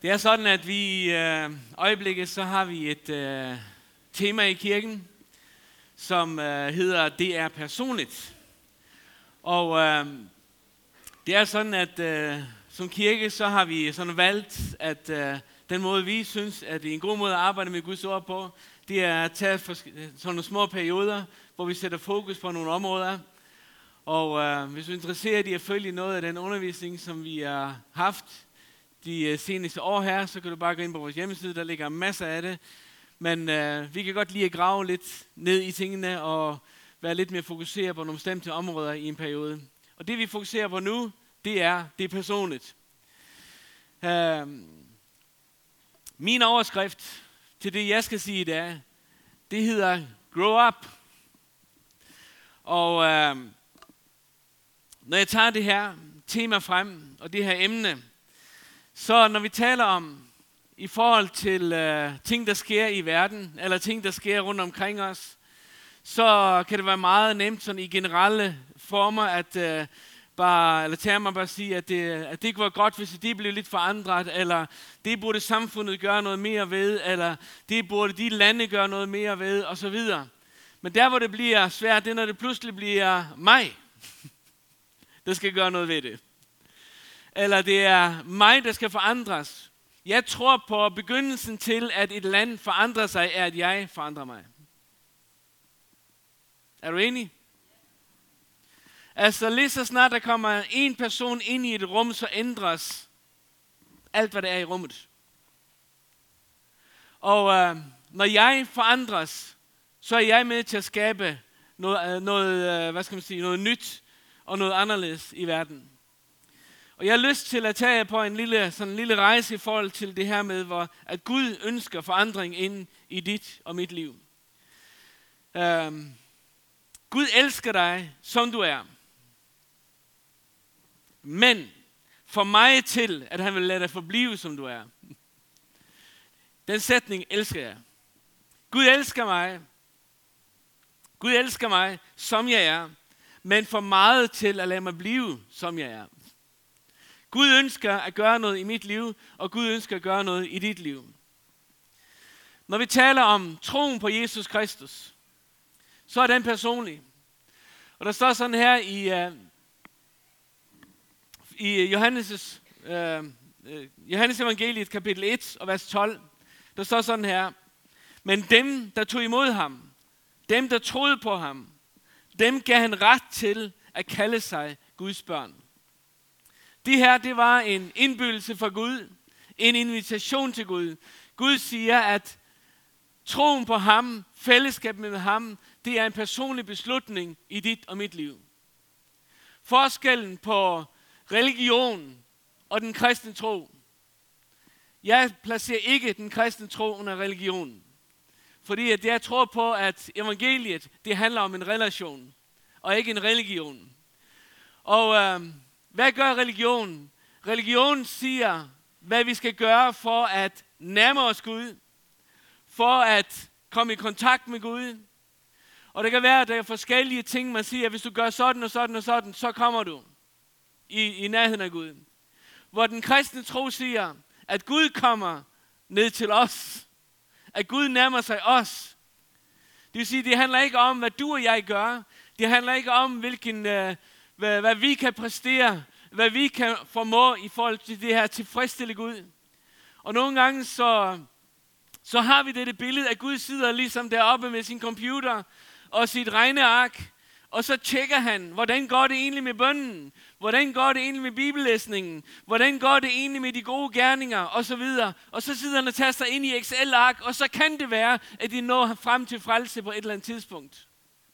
Det er sådan, at vi i øjeblikket, så har vi et tema i kirken, som hedder, det er personligt. Og det er sådan, at som kirke, så har vi sådan valgt, at den måde, vi synes, at det er en god måde at arbejde med Guds ord på, det er at tage sådan nogle små perioder, hvor vi sætter fokus på nogle områder. Og hvis du er interesseret i at følge noget af den undervisning, som vi har haft de seneste år her, så kan du bare gå ind på vores hjemmeside, der ligger masser af det. Men vi kan godt lide at grave lidt ned i tingene og være lidt mere fokuseret på nogle bestemte områder i en periode. Og det vi fokuserer på nu, det er personligt. Min overskrift til det, jeg skal sige i dag, det hedder Grow Up. Og når jeg tager det her tema frem, og det her emne, så når vi taler om i forhold til ting, der sker i verden, eller ting, der sker rundt omkring os, så kan det være meget nemt sådan i generelle former, at bare sige, at det ikke var godt, hvis det blev lidt forandret, eller det burde samfundet gøre noget mere ved, eller det burde de lande gøre noget mere ved, osv. Men der, hvor det bliver svært, det er, når det pludselig bliver mig, der skal gøre noget ved det. Eller det er mig, der skal forandres. Jeg tror på begyndelsen til, at et land forandrer sig, er, at jeg forandrer mig. Er du enig? Altså lige så snart der kommer en person ind i et rum, så ændres alt, hvad der er i rummet. Og når jeg forandres, så er jeg med til at skabe noget nyt og noget anderledes i verden. Og jeg har lyst til at tage jer på en lille rejse i forhold til det her med, at Gud ønsker forandring ind i dit og mit liv. Gud elsker dig, som du er. Men for mig til, at han vil lade dig forblive, som du er. Den sætning elsker jeg. Gud elsker mig. Gud elsker mig, som jeg er. Men for meget til at lade mig blive, som jeg er. Gud ønsker at gøre noget i mit liv, og Gud ønsker at gøre noget i dit liv. Når vi taler om troen på Jesus Kristus, så er den personlig. Og der står sådan her i Johannes evangeliet kapitel 1 og vers 12, der står sådan her: men dem, der tog imod ham, dem, der troede på ham, dem gav han ret til at kalde sig Guds børn. Det her, det var en indbydelse fra Gud, en invitation til Gud. Gud siger, at troen på ham, fællesskab med ham, det er en personlig beslutning i dit og mit liv. Forskellen på religion og den kristne tro. Jeg placerer ikke den kristne tro under religion. Fordi at jeg tror på, at evangeliet, det handler om en relation, og ikke en religion. Og hvad gør religion? Religion siger, hvad vi skal gøre for at nærme os Gud, for at komme i kontakt med Gud. Og det kan være, at der er forskellige ting, man siger, at hvis du gør sådan og sådan og sådan, så kommer du i nærheden af Gud. Hvor den kristne tro siger, at Gud kommer ned til os. At Gud nærmer sig os. Det vil sige, det handler ikke om, hvad du og jeg gør. Det handler ikke om, hvad vi kan præstere, hvad vi kan formå i forhold til det her tilfredsstille Gud. Og nogle gange så har vi det billede, at Gud sidder ligesom deroppe med sin computer og sit regneark, og så tjekker han, hvordan går det egentlig med bønnen? Hvordan går det egentlig med bibellæsningen? Hvordan går det egentlig med de gode gerninger? Og så videre. Og så sidder han og taster ind i Excel-ark, og så kan det være, at de når frem til frelse på et eller andet tidspunkt.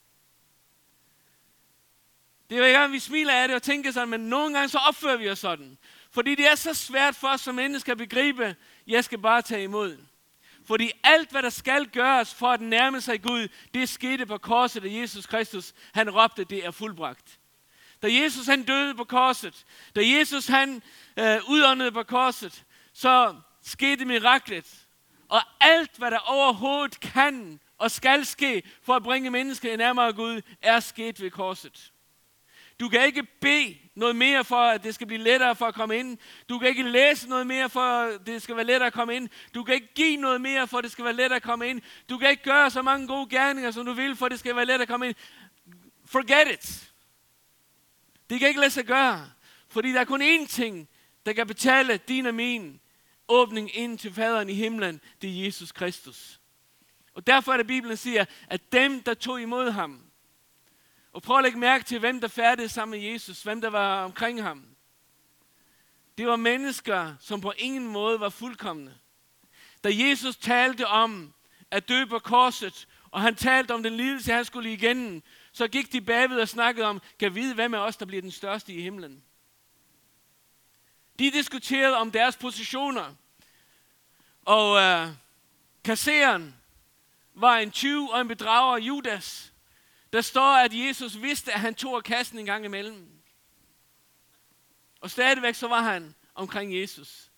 Det er jo ikke, at vi smiler af det og tænker sådan, men nogle gange så opfører vi os sådan. Fordi det er så svært for os som mennesker at begribe, jeg skal bare tage imod. Fordi alt, hvad der skal gøres for at nærme sig Gud, det skete på korset af Jesus Kristus. Han råbte, det er fuldbragt. Da Jesus han døde på korset, da Jesus han udåndede på korset, så skete miraklet. Og alt, hvad der overhovedet kan og skal ske for at bringe mennesker nærmere Gud, er sket ved korset. Du kan ikke bede noget mere for, at det skal blive lettere for at komme ind. Du kan ikke læse noget mere for, at det skal være lettere at komme ind. Du kan ikke give noget mere for, at det skal være lettere at komme ind. Du kan ikke gøre så mange gode gerninger, som du vil, for at det skal være lettere at komme ind. Forget it. Det kan ikke lade sig gøre, fordi der er kun én ting, der kan betale din og min åbning ind til faderen i himlen. Det er Jesus Kristus. Og derfor er det, Bibelen siger, at dem, der tog imod ham, og prøv at lægge mærke til, hvem der færdedes sammen med Jesus, hvem der var omkring ham. Det var mennesker, som på ingen måde var fuldkomne. Da Jesus talte om at dø på korset, og han talte om den lidelse, han skulle igennem, så gik de bagved og snakkede om, kan vide, hvem af os, der bliver den største i himlen. De diskuterede om deres positioner, og kasseren var en tyv og en bedrager, Judas. Der står, at Jesus vidste, at han tog kassen en gang imellem. Og stadigvæk så var han omkring Jesus.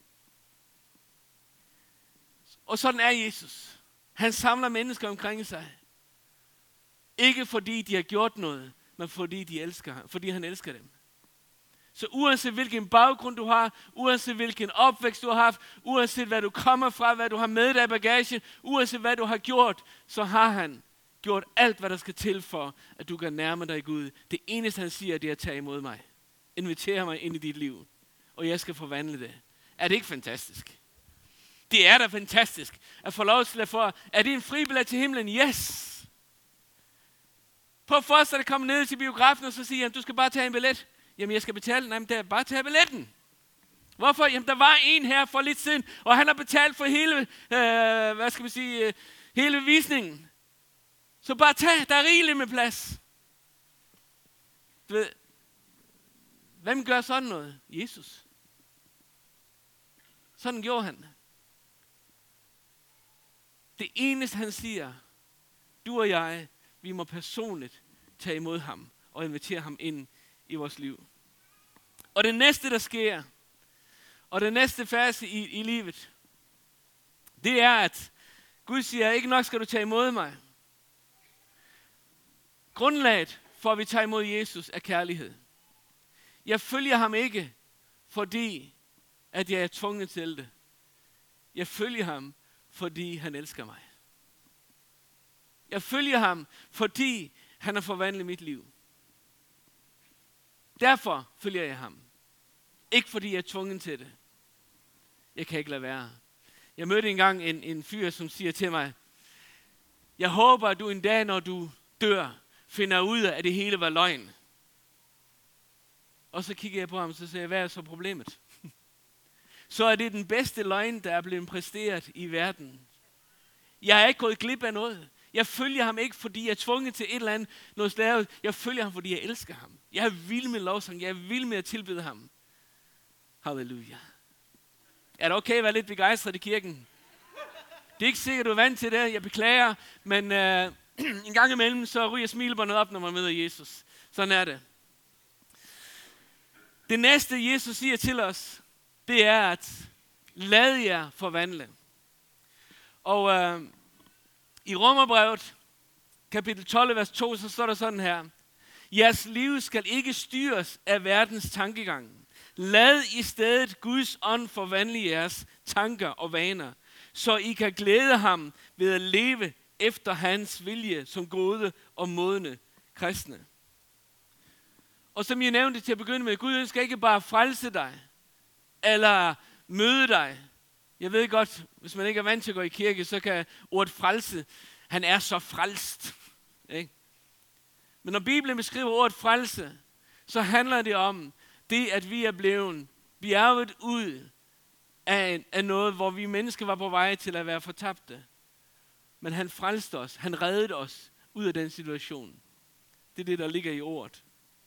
Og sådan er Jesus. Han samler mennesker omkring sig. Ikke fordi de har gjort noget, men fordi de elsker ham, fordi han elsker dem. Så uanset hvilken baggrund du har, uanset hvilken opvækst du har haft, uanset hvad du kommer fra, hvad du har med dig i bagagen, uanset hvad du har gjort, så har han gjort alt, hvad der skal til for, at du kan nærme dig Gud. Det eneste, han siger, det er at tage imod mig. Inviter mig ind i dit liv, og jeg skal forvandle det. Er det ikke fantastisk? Det er da fantastisk at få lov til at få. Er det en fribillet til himlen? Yes! Prøv først at komme ned til biografen, og så siger han, du skal bare tage en billet. Jamen, jeg skal betale. Nej, men det er bare tage billetten. Hvorfor? Jamen, der var en her for lidt siden, og han har betalt for hele, hele visningen. Så bare tag, der er rigeligt med plads. Du ved, hvem gør sådan noget? Jesus. Sådan gjorde han. Det eneste han siger, du og jeg, vi må personligt tage imod ham og invitere ham ind i vores liv. Og det næste, der sker, og det næste fase i livet, det er, at Gud siger, ikke nok skal du tage imod mig. Grundlaget for, at vi tager imod Jesus, er kærlighed. Jeg følger ham ikke, fordi at jeg er tvunget til det. Jeg følger ham, fordi han elsker mig. Jeg følger ham, fordi han har forvandlet mit liv. Derfor følger jeg ham. Ikke fordi jeg er tvunget til det. Jeg kan ikke lade være. Jeg mødte engang en fyr, som siger til mig, jeg håber, at du en dag, når du dør, finder ud af, at det hele var løgn. Og så kigger jeg på ham, og så siger jeg, hvad er så problemet? Så er det den bedste løgn, der er blevet præsteret i verden. Jeg er ikke gået glip af noget. Jeg følger ham ikke, fordi jeg er tvunget til et eller andet noget slavet. Jeg følger ham, fordi jeg elsker ham. Jeg er vild med lovsang. Jeg er vild med at tilbede ham. Halleluja. Er det okay at være lidt begejstret i kirken? Det er ikke sikkert, du er vant til det. Jeg beklager, men en gang imellem, så ryger smilebåndet op, når man møder Jesus. Sådan er det. Det næste, Jesus siger til os, det er at lad jer forvandle. Og i Romerbrevet, kapitel 12, vers 2, så står der sådan her. Jeres liv skal ikke styres af verdens tankegang. Lad i stedet Guds ånd forvandle jeres tanker og vaner, så I kan glæde ham ved at leve efter hans vilje som gode og modne kristne. Og som jeg nævnte til at begynde med, Gud ønsker ikke bare frelse dig, eller møde dig. Jeg ved godt, hvis man ikke er vant til at gå i kirke, så kan ordet frelse, han er så frelst. Ikke? Men når Bibelen beskriver ordet frelse, så handler det om det, at vi er blevet bjerget ud af noget, hvor vi mennesker var på vej til at være fortabte. Men han frelste os, han reddede os ud af den situation. Det er det, der ligger i ordet.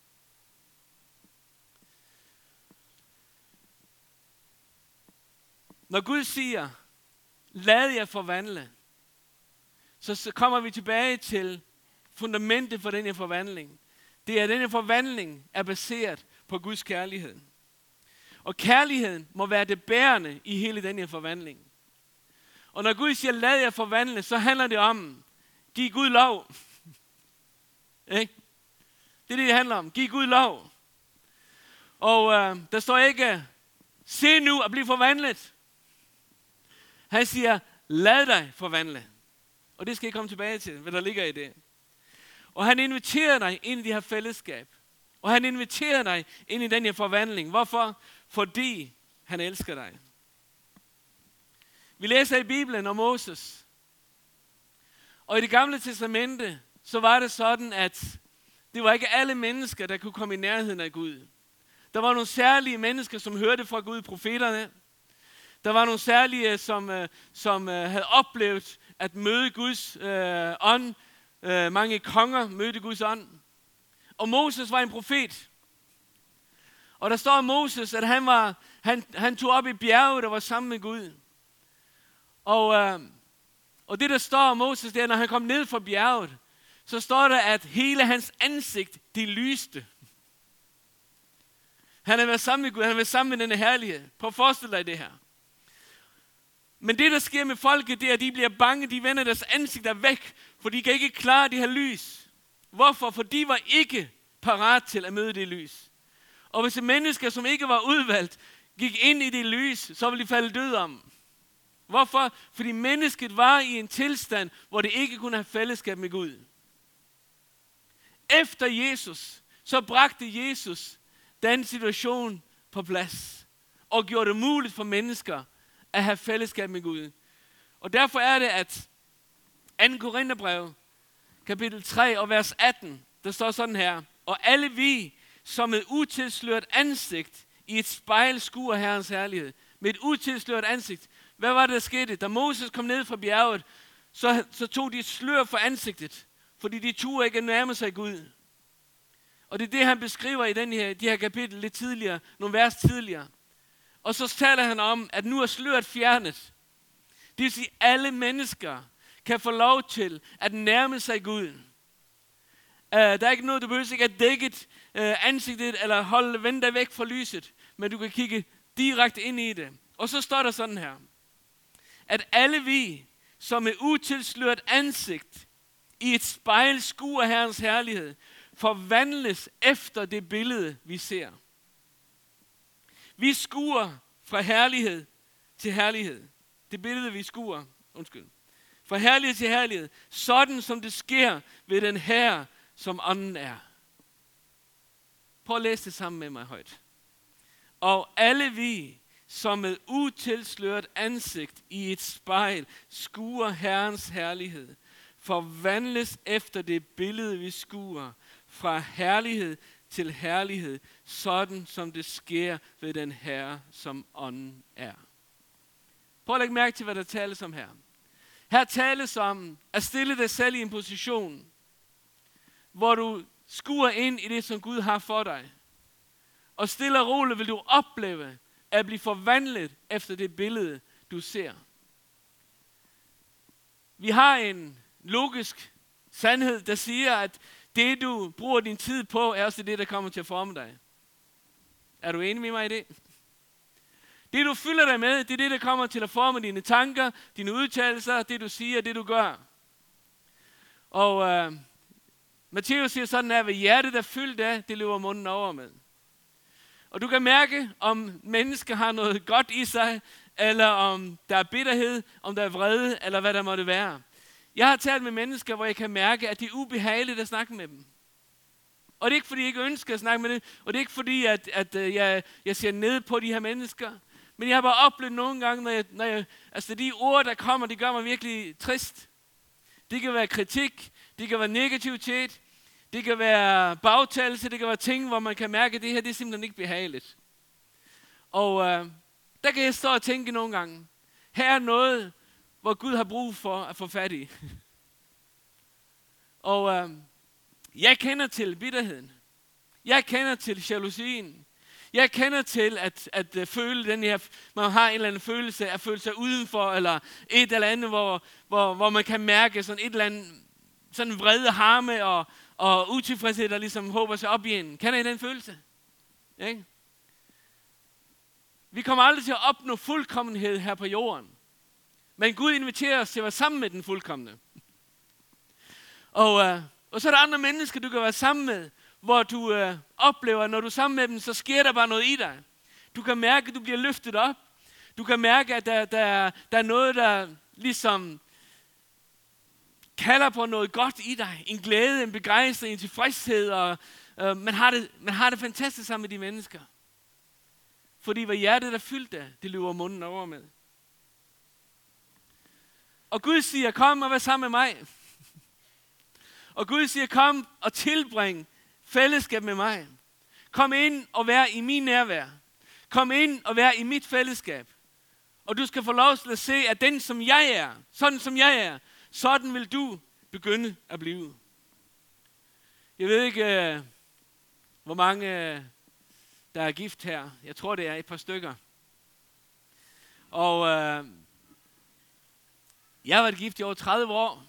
Når Gud siger, lad jer forvandle, så kommer vi tilbage til fundamentet for den her forvandling. Det er, at denne forvandling er baseret på Guds kærlighed. Og kærligheden må være det bærende i hele den her forvandling. Og når Gud siger, lad jer forvandle, så handler det om, giv Gud lov. Ikke? Det er det, det handler om. Giv Gud lov. Og der står ikke, se nu og bliv forvandlet. Han siger, lad dig forvandle. Og det skal jeg komme tilbage til, hvad der ligger i det. Og han inviterer dig ind i det her fællesskab. Og han inviterer dig ind i den her forvandling. Hvorfor? Fordi han elsker dig. Vi læser i Bibelen om Moses. Og i det gamle testamente, så var det sådan, at det var ikke alle mennesker, der kunne komme i nærheden af Gud. Der var nogle særlige mennesker, som hørte fra Gud, profeterne. Der var nogle særlige, som havde oplevet at møde Guds ånd. Mange konger mødte Guds ånd. Og Moses var en profet. Og der står om Moses, at han tog op i bjerget og var sammen med Gud. Og det, der står om Moses, det er, når han kom ned fra bjerget, så står der, at hele hans ansigt, det lyste. Han har været sammen med Gud, han har været sammen med denne herlighed. Prøv at forestille dig det her. Men det, der sker med folket, det er, at de bliver bange, de vender deres ansigter væk, for de kan ikke klare det her lys. Hvorfor? For de var ikke parat til at møde det lys. Og hvis mennesker, som ikke var udvalgt, gik ind i det lys, så ville de falde død om. Hvorfor? Fordi mennesket var i en tilstand, hvor det ikke kunne have fællesskab med Gud. Efter Jesus, så bragte Jesus den situation på plads, og gjorde det muligt for mennesker at have fællesskab med Gud. Og derfor er det, at 2. Korintherbrev, kapitel 3 og vers 18, der står sådan her, og alle vi, som med utilsløret ansigt i et spejl skuer Herrens herlighed. Med et utilsløret ansigt. Hvad var det, der skete? Da Moses kom ned fra bjerget, så tog de et slør for ansigtet, fordi de turde ikke nærme sig Gud. Og det er det, han beskriver i de her kapitel lidt tidligere, nogle vers tidligere. Og så taler han om, at nu er sløret fjernet. Det vil sige, at alle mennesker kan få lov til at nærme sig Gud. Der er ikke noget, du behøver ikke at dække ansigtet eller vende dig væk fra lyset, men du kan kigge direkte ind i det. Og så står der sådan her, at alle vi, som med utilsløret ansigt i et spejl skuer Herrens herlighed, forvandles efter det billede, vi ser. Vi skuer fra herlighed til herlighed. Det billede, vi skuer, fra herlighed til herlighed, sådan som det sker ved den Herre, som ånden er. Prøv at læse det sammen med mig højt. Og alle vi, som med utilsløret ansigt i et spejl skuer Herrens herlighed, forvandles efter det billede, vi skuer, fra herlighed til herlighed, sådan som det sker ved den Herre, som ånden er. Prøv at lægge mærke til, hvad der tales om her. Her tales om at stille dig selv i en position, hvor du skuer ind i det, som Gud har for dig. Og stille og roligt vil du opleve at blive forvandlet efter det billede, du ser. Vi har en logisk sandhed, der siger, at det, du bruger din tid på, er også det, der kommer til at forme dig. Er du enig med mig i det? Det, du fylder dig med, det er det, der kommer til at forme dine tanker, dine udtalelser, det, du siger, det, du gør. Og Matthæus siger sådan, at hvad hjertet er fyldt af, det løber munden over med. Og du kan mærke, om mennesker har noget godt i sig, eller om der er bitterhed, om der er vrede, eller hvad der måtte være. Jeg har talt med mennesker, hvor jeg kan mærke, at det er ubehageligt at snakke med dem. Og det er ikke, fordi jeg ikke ønsker at snakke med dem, og det er ikke, fordi at jeg ser ned på de her mennesker. Men jeg har bare oplevet nogle gange, når de ord, der kommer, de gør mig virkelig trist. Det kan være kritik, det kan være negativitet, det kan være bagtalelse, det kan være ting, hvor man kan mærke, at det her det er simpelthen ikke behageligt. Og der kan jeg stå og tænke nogle gange, her er noget, hvor Gud har brug for at få fat i. Og jeg kender til bitterheden. Jeg kender til jalousien. Jeg kender til at føle den her, man har en eller anden følelse at føle sig udenfor, eller et eller andet, hvor man kan mærke sådan et eller andet, sådan vrede harme og utilfredshed, der ligesom håber sig op i en. Kender I den følelse? Ikke? Vi kommer aldrig til at opnå fuldkommenhed her på jorden. Men Gud inviterer os til at være sammen med den fuldkomne. Og så er der andre mennesker, du kan være sammen med, hvor du oplever, at når du er sammen med dem, så sker der bare noget i dig. Du kan mærke, at du bliver løftet op. Du kan mærke, at der er noget, der ligesom kalder på noget godt i dig. En glæde, en begejstring, en tilfredshed. Og man har det fantastisk sammen med de mennesker. Fordi hvad hjertet er fyldt af, det løber munden over med. Og Gud siger, kom og vær sammen med mig. Og Gud siger, kom og tilbring fællesskab med mig. Kom ind og vær i min nærvær. Kom ind og vær i mit fællesskab. Og du skal få lov til at se, at den som jeg er, sådan som jeg er, sådan vil du begynde at blive. Jeg ved ikke, hvor mange der er gift her. Jeg tror, det er et par stykker. Og jeg har været gift i over 30 år.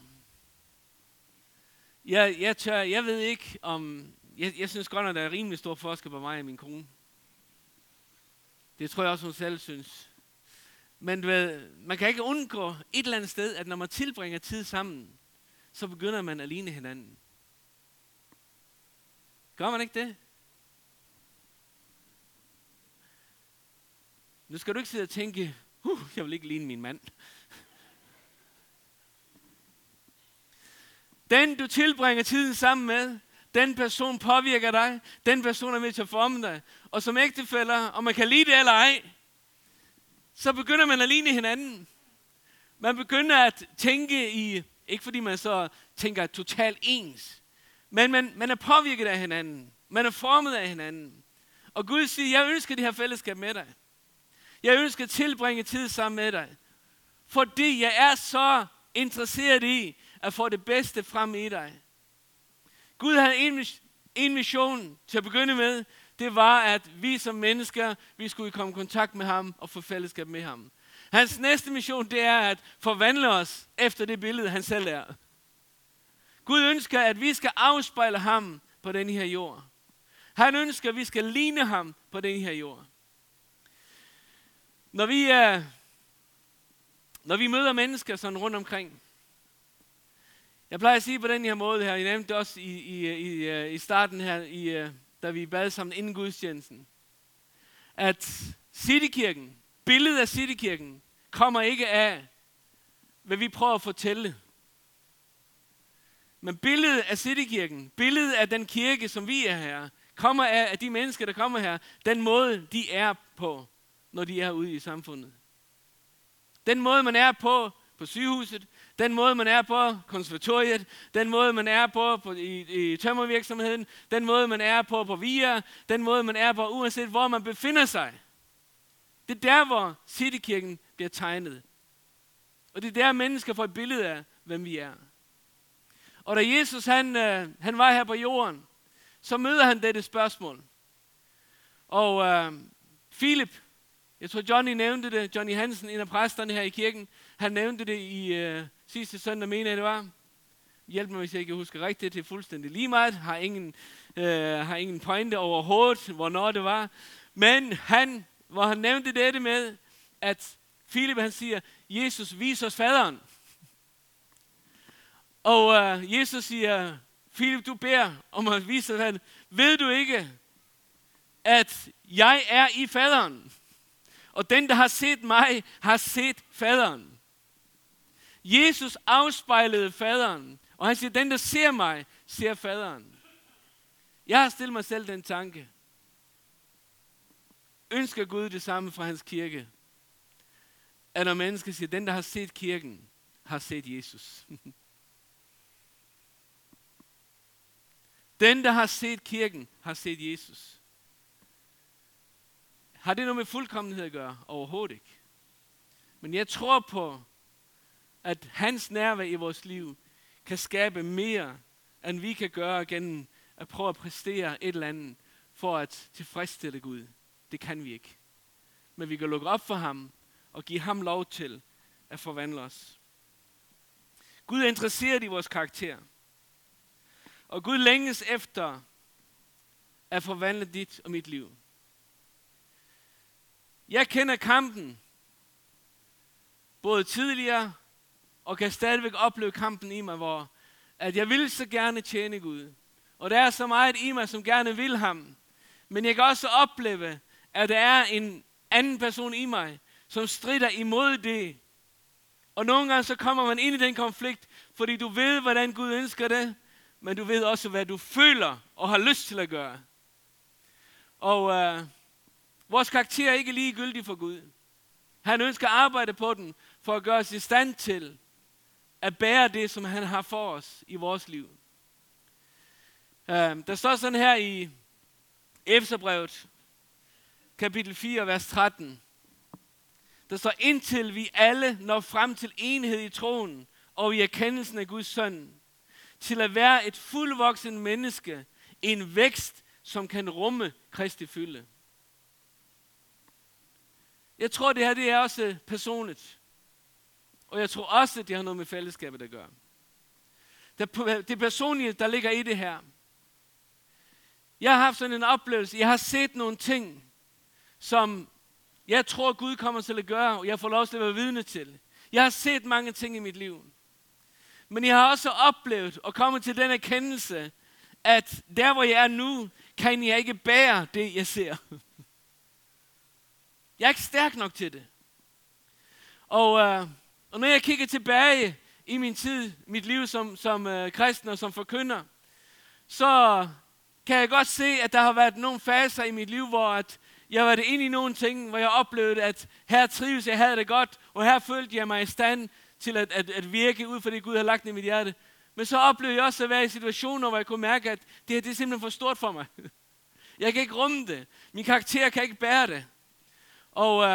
Jeg ved ikke om... Jeg synes godt, at der er rimelig stor forskel på mig og min kone. Det tror jeg også, hun selv synes. Men man kan ikke undgå et eller andet sted, at når man tilbringer tid sammen, så begynder man at ligne hinanden. Gør man ikke det? Nu skal du ikke sidde og tænke, jeg vil ikke ligne min mand. Den du tilbringer tiden sammen med, den person påvirker dig, den person er med til at forme dig. Og som ægtefæller, om man kan lide det eller ej, så begynder man at ligne hinanden. Man begynder at tænke i, ikke fordi man så tænker totalt ens, men man er påvirket af hinanden. Man er formet af hinanden. Og Gud siger, jeg ønsker det her fællesskab med dig. Jeg ønsker at tilbringe tid sammen med dig. Fordi jeg er så interesseret i at få det bedste frem i dig. Gud havde en mission til at begynde med. Det var, at vi som mennesker, vi skulle komme i kontakt med ham og få fællesskab med ham. Hans næste mission, det er at forvandle os efter det billede, han selv er. Gud ønsker, at vi skal afspejle ham på den her jord. Han ønsker, at vi skal ligne ham på den her jord. Når vi møder mennesker sådan rundt omkring, jeg plejer at sige på den her måde her, jeg nævnte det også i starten her, da vi bad sammen inden gudstjenesten, at Citykirken, billedet af Citykirken, kommer ikke af, hvad vi prøver at fortælle. Men billedet af Citykirken, billedet af den kirke, som vi er her, kommer af, at de mennesker, der kommer her, den måde, de er på, når de er ude i samfundet. Den måde, man er på sygehuset, den måde, man er på konservatoriet, den måde, man er på i tømmervirksomheden, den måde, man er på VIA, den måde, man er på, uanset hvor man befinder sig. Det er der, hvor Citykirken bliver tegnet. Og det er der, mennesker får et billede af, hvem vi er. Og da Jesus han var her på jorden, så møder han dette spørgsmål. Og Philip, jeg tror Johnny nævnte det, Johnny Hansen, en af præsterne her i kirken, han nævnte det i sidste søndag, mener jeg det var. Hjælp mig, hvis jeg ikke husker rigtigt, det er fuldstændig lige meget, har ingen pointe overhovedet, hvornår det var. Men hvor han nævnte dette med, at Philip han siger, Jesus viser os faderen. Og Jesus siger, Philip, du beder om at vise faderen. Ved du ikke, at jeg er i faderen? Og den, der har set mig, har set faderen. Jesus afspejlede faderen. Og han siger, den, der ser mig, ser faderen. Jeg har stillet mig selv den tanke. Ønsker Gud det samme fra hans kirke? At når mennesker siger, den, der har set kirken, har set Jesus. Den, der har set kirken, har set Jesus. Har det noget med fuldkommenhed at gøre? Overhovedet ikke. Men jeg tror på, at hans nærvær i vores liv kan skabe mere, end vi kan gøre gennem at prøve at præstere et eller andet for at tilfredsstille Gud. Det kan vi ikke. Men vi kan lukke op for ham og give ham lov til at forvandle os. Gud er interesseret i vores karakter. Og Gud længes efter at forvandle dit og mit liv. Jeg kender kampen, både tidligere, og kan stadigvæk opleve kampen i mig, hvor at jeg vil så gerne tjene Gud. Og der er så meget i mig, som gerne vil ham. Men jeg kan også opleve, at der er en anden person i mig, som strider imod det. Og nogle gange så kommer man ind i den konflikt, fordi du ved, hvordan Gud ønsker det, men du ved også, hvad du føler og har lyst til at gøre. Og vores karakter er ikke ligegyldig for Gud. Han ønsker at arbejde på den, for at gøre os i stand til at bære det, som han har for os i vores liv. Der står sådan her i Efeserbrevet, kapitel 4, vers 13. Der står, indtil vi alle når frem til enhed i troen og i erkendelsen af Guds søn, til at være et fuldvoksen menneske, en vækst, som kan rumme Kristi fylde. Jeg tror, det her det er også personligt. Og jeg tror også, at det har noget med fællesskabet at gøre. Det personlige, der ligger i det her. Jeg har haft sådan en oplevelse. Jeg har set nogle ting, som jeg tror, Gud kommer til at gøre, og jeg får lov til at være vidne til. Jeg har set mange ting i mit liv. Men jeg har også oplevet og kommet til den erkendelse, at der, hvor jeg er nu, kan jeg ikke bære det, jeg ser. Jeg er ikke stærk nok til det. Og når jeg kigger tilbage i min tid, mit liv som kristen og som forkynder, så kan jeg godt se, at der har været nogle faser i mit liv, hvor at jeg har været inde i nogle ting, hvor jeg oplevede, at her trives jeg, havde det godt, og her følte jeg mig i stand til at virke ud for det, Gud har lagt i mit hjerte. Men så oplevede jeg også at være i situationer, hvor jeg kunne mærke, at det her det er simpelthen for stort for mig. Jeg kan ikke rumme det. Min karakter kan ikke bære det. Og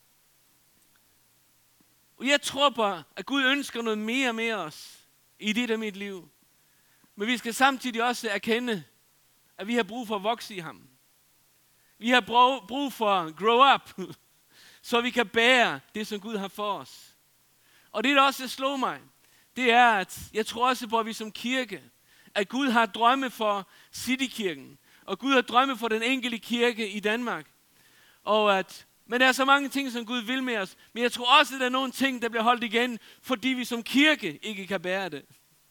jeg tror på, at Gud ønsker noget mere med os i det af mit liv. Men vi skal samtidig også erkende, at vi har brug for at vokse i ham. Vi har brug for at grow up, så vi kan bære det, som Gud har for os. Og det, der også slår mig, det er, at jeg tror også på, at vi som kirke, at Gud har drømme for Citykirken, og Gud har drømme for den enkelte kirke i Danmark. Men der er så mange ting, som Gud vil med os. Men jeg tror også, at der er nogle ting, der bliver holdt igen, fordi vi som kirke ikke kan bære det.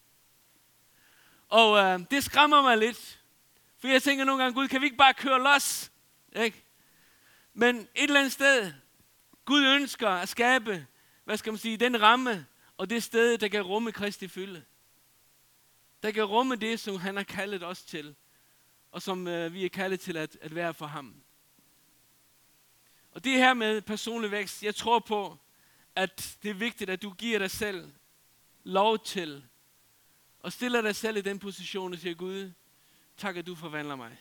Og det skræmmer mig lidt. For jeg tænker nogle gange, Gud, kan vi ikke bare køre los? Ikke? Men et eller andet sted, Gud ønsker at skabe, den ramme, og det sted, der kan rumme Kristi fylde. Der kan rumme det, som han har kaldet os til, og som vi er kaldet til at være for ham. Og det her med personlig vækst, jeg tror på, at det er vigtigt, at du giver dig selv lov til, og stiller dig selv i den position og siger, Gud, tak at du forvandler mig.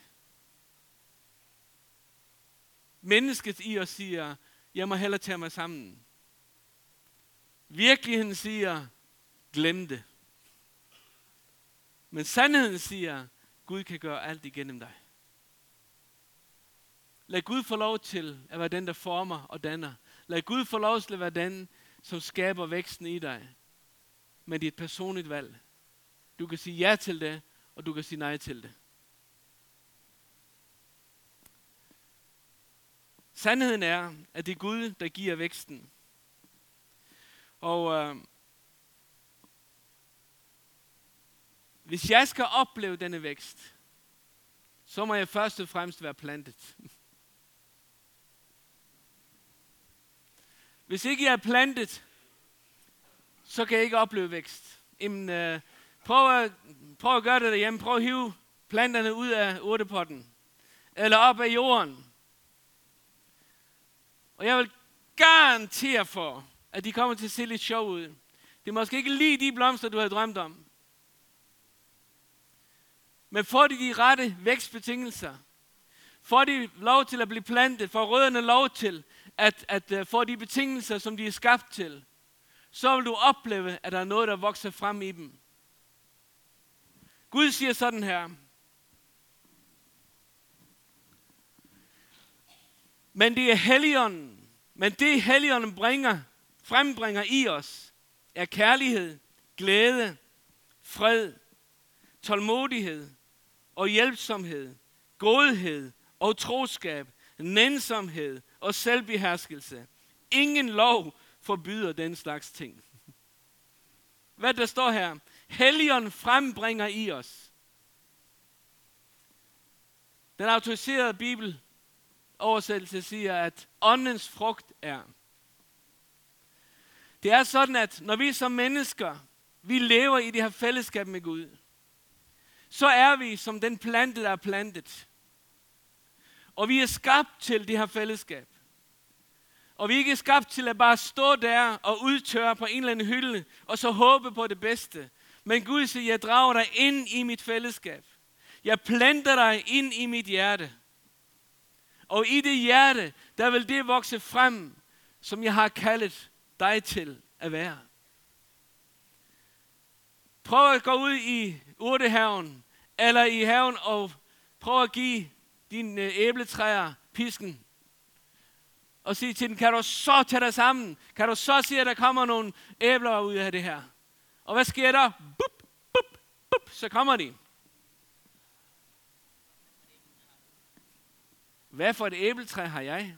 Mennesket i os siger, jeg må hellere tage mig sammen. Virkeligheden siger, glem det. Men sandheden siger, Gud kan gøre alt igennem dig. Lad Gud få lov til at være den, der former og danner. Lad Gud få lov til at være den, som skaber væksten i dig. Men det er et personligt valg. Du kan sige ja til det, og du kan sige nej til det. Sandheden er, at det er Gud, der giver væksten. Og hvis jeg skal opleve denne vækst, så må jeg først og fremmest være plantet. Hvis ikke jeg er plantet, så kan jeg ikke opleve vækst. Jamen, prøv at gøre det derhjemme. Prøv at hive planterne ud af urtepotten. Eller op af jorden. Og jeg vil garantere for, at de kommer til at se lidt sjov ud. Det er måske ikke lige de blomster, du har drømt om. Men får de rette vækstbetingelser, får de lov til at blive plantet, får rødderne lov til at få de betingelser, som de er skabt til, så vil du opleve, at der er noget, der vokser frem i dem. Gud siger sådan her. Men det Helligånden frembringer i os, er kærlighed, glæde, fred, tålmodighed og hjælpsomhed, godhed og troskab, nænsomhed og selvbeherskelse. Ingen lov forbyder den slags ting. Hvad der står her? Helligånden frembringer i os. Den autoriserede bibeloversættelse siger, at åndens frugt er. Det er sådan, at når vi som mennesker, vi lever i det her fællesskab med Gud, så er vi som den plante, der er plantet. Og vi er skabt til det her fællesskab. Og vi er ikke skabt til at bare stå der og udtørre på en eller anden hylde, og så håbe på det bedste. Men Gud siger, jeg drager dig ind i mit fællesskab. Jeg planter dig ind i mit hjerte. Og i det hjerte, der vil det vokse frem, som jeg har kaldet dig til at være. Prøv at gå ud i urtehaven, eller i haven, og prøv at give dine æbletræer pisken. Og sige til den, kan du så tage dig sammen? Kan du så sige, at der kommer nogle æbler ud af det her? Og hvad sker der? Bup, bup, bup, så kommer de. Hvad for et æbletræ har jeg?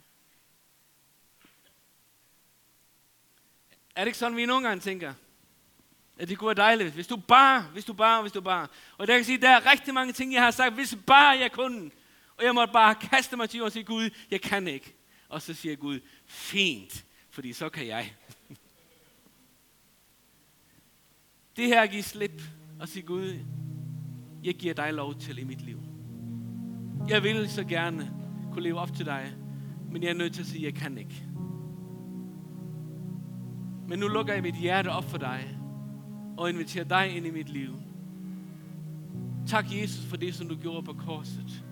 Er det ikke sådan, vi nogle gange tænker? At det kunne være dejligt, hvis du bare. Og der kan sige, der er rigtig mange ting, jeg har sagt, hvis bare jeg kunne. Og jeg måtte bare kaste mig til jorden og sige, Gud, jeg kan ikke. Og så siger Gud, fint, fordi så kan jeg. Det her giver slip og sige, Gud, jeg giver dig lov til i mit liv. Jeg vil så gerne kunne leve op til dig, men jeg er nødt til at sige, jeg kan ikke. Men nu lukker jeg mit hjerte op for dig, og inviterer dig ind i mit liv. Tak, Jesus, for det, som du gjorde på korset.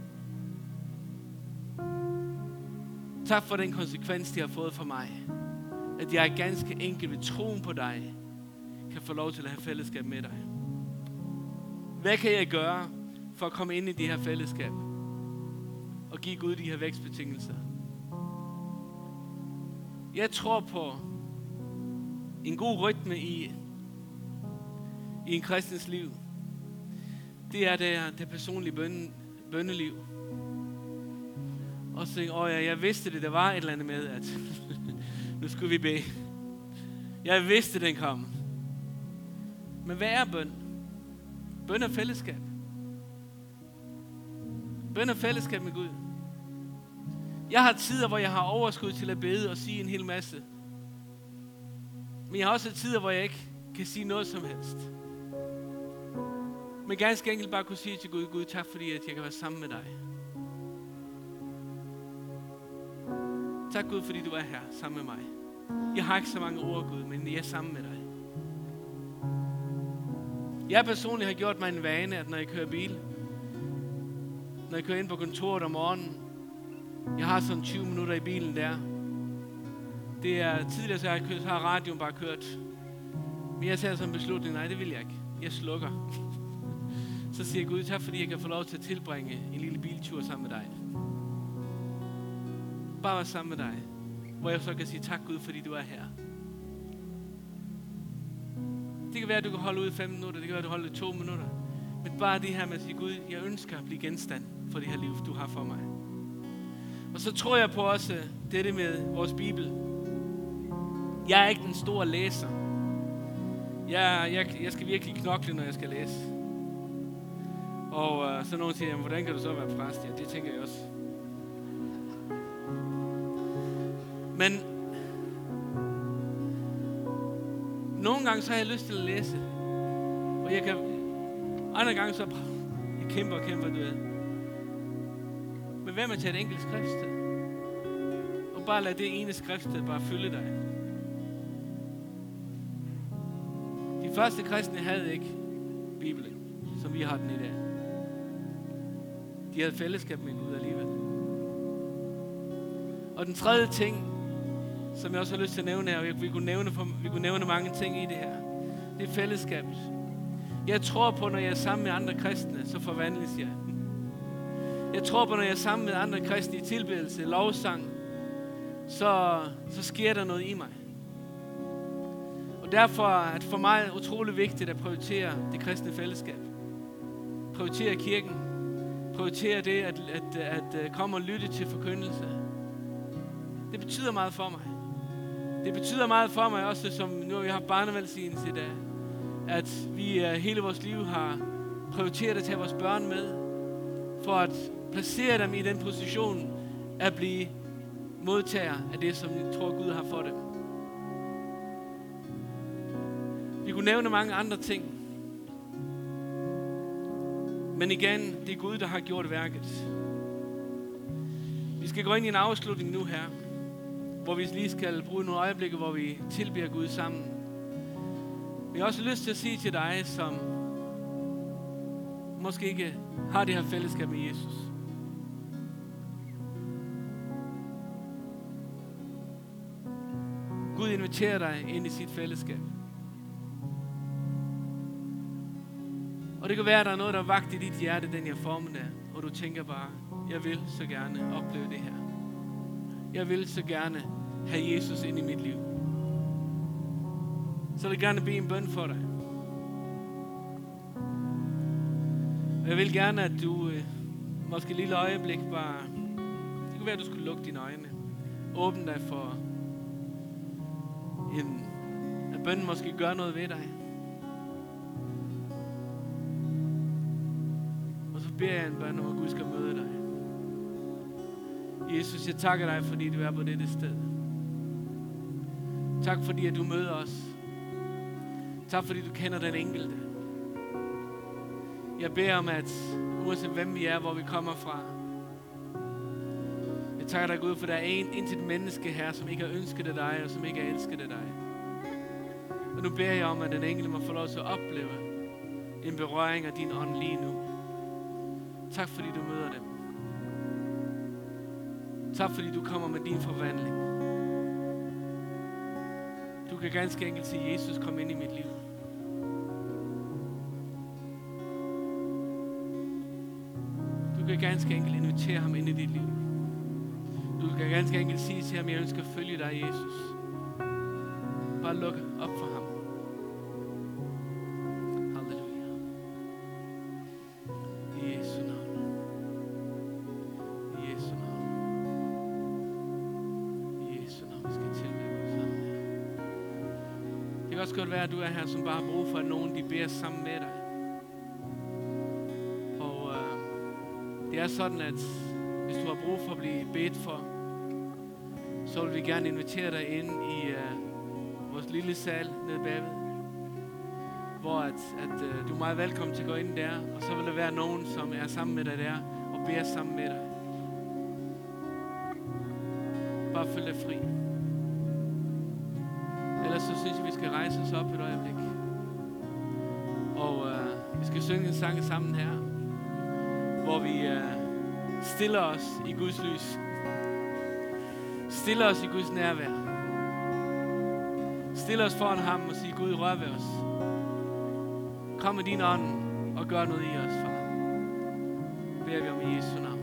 Tak for den konsekvens, de har fået for mig. At jeg ganske enkelt ved troen på dig, kan få lov til at have fællesskab med dig. Hvad kan jeg gøre for at komme ind i det her fællesskab? Og give Gud de her vækstbetingelser? Jeg tror på en god rytme i en kristens liv. Det er det personlige bønneliv. Og så tænker jeg vidste det, der var et eller andet med, at nu skulle vi bede. Jeg vidste, den kom. Men hvad er bøn? Bøn er fællesskab. Bøn er fællesskab med Gud. Jeg har tider, hvor jeg har overskud til at bede og sige en hel masse. Men jeg har også tider, hvor jeg ikke kan sige noget som helst. Men ganske enkelt bare kunne sige til Gud, Gud, tak fordi at jeg kan være sammen med dig. Tak Gud, fordi du er her sammen med mig. Jeg har ikke så mange ord, Gud, men jeg er sammen med dig. Jeg personligt har gjort mig en vane, at når jeg kører bil, når jeg kører ind på kontoret om morgenen, jeg har sådan 20 minutter i bilen der. Det er tidligere, så har radioen bare kørt. Men jeg tager sådan en beslutning, nej, det vil jeg ikke. Jeg slukker. Så siger jeg, Gud, tak fordi jeg kan få lov til at tilbringe en lille biltur sammen med dig. Bare være sammen med dig. Hvor jeg så kan sige, tak Gud, fordi du er her. Det kan være, at du kan holde ud i 5 minutter. Det kan være, at du holder 2 minutter. Men bare det her med at sige, Gud, jeg ønsker at blive genstand for det her liv, du har for mig. Og så tror jeg på også dette med vores Bibel. Jeg er ikke den store læser. Jeg skal virkelig knokle, når jeg skal læse. Og så nogen siger, hvordan kan du så være præst? Ja, det tænker jeg også. Men nogle gange så har jeg lyst til at læse. Og jeg kan andre gange så jeg kæmper, du ved. Men hvad med at tage et enkelt skriftsted? Og bare lad det ene skriftsted bare fylde dig. De første kristne havde ikke Bibelen, som vi har den i dag. De havde fællesskab med Gud alligevel. Og den tredje ting, som jeg også har lyst til at nævne her, og vi kunne nævne mange ting i det her, det er fællesskabet. Jeg tror på, når jeg er sammen med andre kristne, så forvandles jeg. Jeg tror på, når jeg er sammen med andre kristne i tilbedelse, lovsang, så sker der noget i mig. Og derfor er det for mig utrolig vigtigt at prioritere det kristne fællesskab. Prioritere kirken. Prioritere det at komme og lytte til forkyndelse. Det betyder meget for mig. Det betyder meget for mig også, som nu har vi haft barnevelsignelse i dag, at vi hele vores liv har prioriteret at tage vores børn med. for at placere dem i den position at blive modtager af det, som vi tror Gud har for dem. Vi kunne nævne mange andre ting. Men igen, det er Gud, der har gjort værket. Vi skal gå ind i en afslutning nu her, hvor vi lige skal bruge nogle øjeblikke, hvor vi tilbeder Gud sammen. Men jeg har også lyst til at sige til dig, som måske ikke har det her fællesskab med Jesus. Gud inviterer dig ind i sit fællesskab. Og det kan være, at der er noget, der er vagt i dit hjerte den her formiddag, og du tænker bare, jeg vil så gerne opleve det her. Jeg vil så gerne have Jesus ind i mit liv. Så vil jeg gerne bede en bøn for dig. Og jeg vil gerne, at du måske et lille øjeblik bare, det kunne være, at du skulle lukke dine øjne. Åbne dig for at bønnen måske gør noget ved dig. Og så beder jeg en bøn om, at Gud skal møde dig. Jesus, jeg takker dig, fordi du er på dette sted. Tak fordi, at du møder os. Tak fordi, du kender den enkelte. Jeg beder om, at uanset hvem vi er, hvor vi kommer fra, jeg takker dig, Gud, for der er intet menneske her, som ikke har ønsket af dig, og som ikke har elsket af dig. Og nu beder jeg om, at den enkelte må få lov til at opleve en berøring af din ånd lige nu. Tak fordi du møder dem. Tak fordi du kommer med din forvandling. Du kan ganske enkelt sige, Jesus, kom ind i mit liv. Du kan ganske enkelt invitere ham ind i dit liv. Du kan ganske enkelt sige til ham, jeg ønsker at følge dig, Jesus. Bare luk op for ham. Halleluja. I Jesu navn. I Jesu navn. I Jesu navn. Vi skal tilbede Gud sammen her. Det kan også godt være, at du er her, som bare har brug for, at nogen de beder sammen med dig. Og det er sådan, at hvis du har brug for at blive bedt for, så vil vi gerne invitere dig ind i vores lille sal nede bagved, hvor du er meget velkommen til at gå ind der, og så vil der være nogen, som er sammen med dig der, og beder sammen med dig. Bare følg dig fri. Ellers så synes jeg, vi skal rejse os op et øjeblik. Og vi skal synge en sang sammen her, hvor vi stiller os i Guds lys. Stiller os i Guds nærvær. Stiller os foran ham og siger, Gud, rør ved os. Kom med din ånd og gør noget i os, far. Beder vi om i Jesu navn.